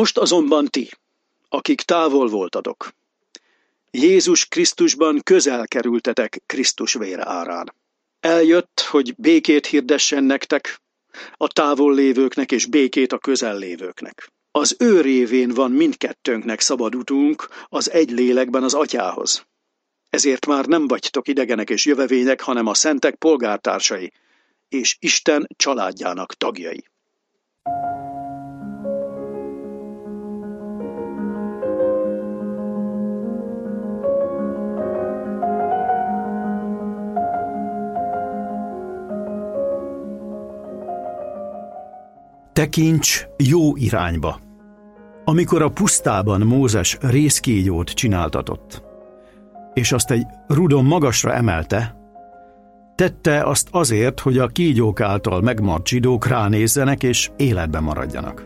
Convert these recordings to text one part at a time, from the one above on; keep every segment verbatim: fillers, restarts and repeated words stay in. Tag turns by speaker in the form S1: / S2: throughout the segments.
S1: Most azonban ti, akik távol voltatok, Jézus Krisztusban közel kerültetek Krisztus vére árán. Eljött, hogy békét hirdessen nektek, a távol lévőknek és békét a közel lévőknek. Az ő révén van mindkettőnknek szabad utunk az egy lélekben az Atyához. Ezért már nem vagytok idegenek és jövevények, hanem a szentek polgártársai, és Isten családjának tagjai.
S2: Tekints jó irányba. Amikor a pusztában Mózes rézkígyót csináltatott, és azt egy rudon magasra emelte, tette azt azért, hogy a kígyók által megmaradt zsidók ránézzenek és életben maradjanak.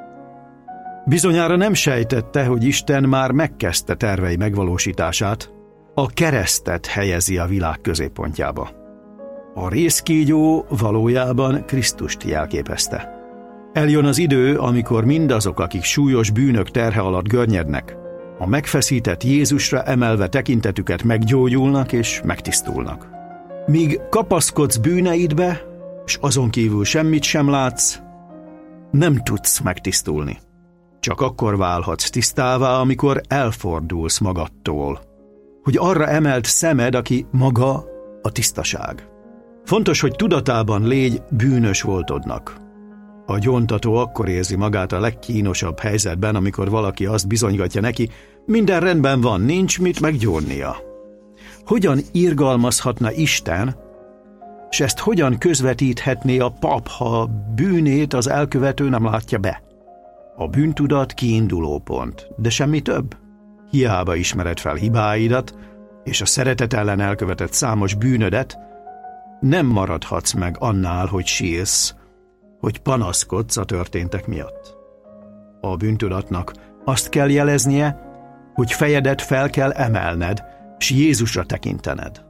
S2: Bizonyára nem sejtette, hogy Isten már megkezdte tervei megvalósítását, a keresztet helyezi a világ középpontjába. A rézkígyó valójában Krisztust jelképezte. Eljön az idő, amikor mindazok, akik súlyos bűnök terhe alatt görnyednek, a megfeszített Jézusra emelve tekintetüket meggyógyulnak és megtisztulnak. Míg kapaszkodsz bűneidbe, és azon kívül semmit sem látsz, nem tudsz megtisztulni. Csak akkor válhatsz tisztává, amikor elfordulsz magadtól, hogy arra emelt szemed, aki maga a tisztaság. Fontos, hogy tudatában légy bűnös voltodnak. A gyóntató akkor érzi magát a legkínosabb helyzetben, amikor valaki azt bizonygatja neki, minden rendben van, nincs mit meggyónnia. Hogyan irgalmazhatna Isten, és ezt hogyan közvetíthetné a pap, ha bűnét az elkövető nem látja be? A bűntudat kiinduló pont, de semmi több. Hiába ismered fel hibáidat, és a szeretet ellen elkövetett számos bűnödet, nem maradhatsz meg annál, hogy sírsz, hogy panaszkodsz a történtek miatt. A bűntudatnak azt kell jeleznie, hogy fejedet fel kell emelned, s Jézusra tekintened.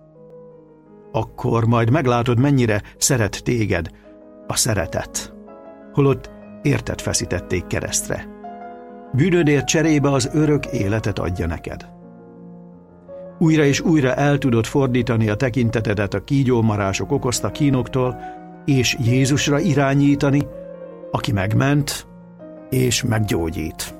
S2: Akkor majd meglátod, mennyire szeret téged a szeretet, holott érted feszítették keresztre. Bűnödért cserébe az örök életet adja neked. Újra és újra el tudod fordítani a tekintetedet a kígyómarások okozta kínoktól, és Jézusra irányítani, aki megment és meggyógyít.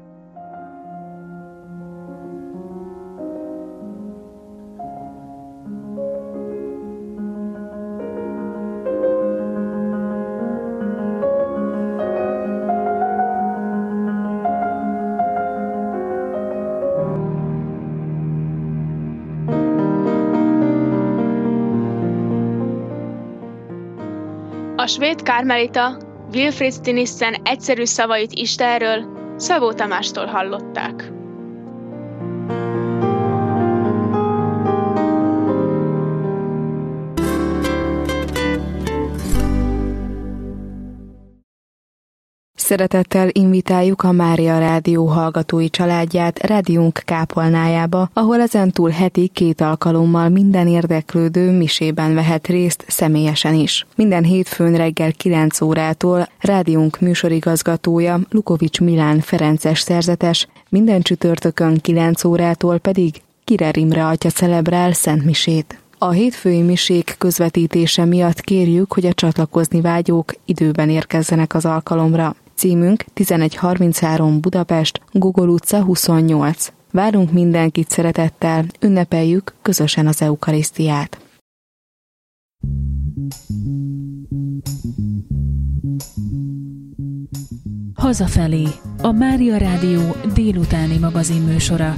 S3: A svéd kármelita Wilfrid Stinissen egyszerű szavait Istenről Szabó Tamástól hallották.
S4: Szeretettel invitáljuk a Mária Rádió hallgatói családját rádiónk kápolnájába, ahol ezentúl heti két alkalommal minden érdeklődő misében vehet részt személyesen is. Minden hétfőn reggel kilenc órától rádiónk műsorigazgatója Lukovics Milán ferences szerzetes, minden csütörtökön kilenc órától pedig Kirer Imre atya celebrál szentmisét. A hétfői misék közvetítése miatt kérjük, hogy a csatlakozni vágyók időben érkezzenek az alkalomra. Címünk tizenegy harminchárom Budapest, Gogol utca huszonnyolc. Várunk mindenkit szeretettel, ünnepeljük közösen az eukarisztiát.
S5: Hazafelé, a Mária Rádió délutáni magazinműsora.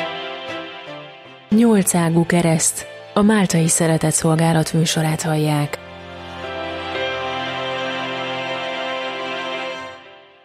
S5: Nyolcágú kereszt, a Máltai Szeretetszolgálat műsorát hallják.